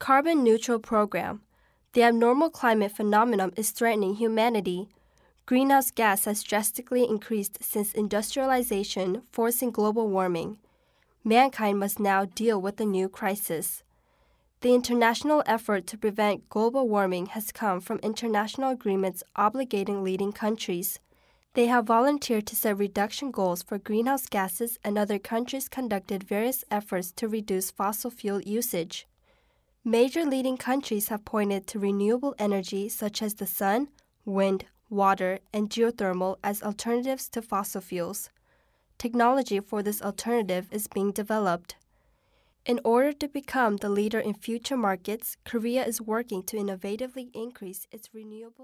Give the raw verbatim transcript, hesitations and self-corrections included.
Carbon Neutral Program. The abnormal climate phenomenon is threatening humanity. Greenhouse gas has drastically increased since industrialization, forcing global warming. Mankind must now deal with the new crisis. The international effort to prevent global warming has come from international agreements obligating leading countries. They have volunteered to set reduction goals for greenhouse gases, and other countries conducted various efforts to reduce fossil fuel usage. Major leading countries have pointed to renewable energy such as the sun, wind, water, and geothermal as alternatives to fossil fuels. Technology for this alternative is being developed. In order to become the leader in future markets, Korea is working to innovatively increase its renewable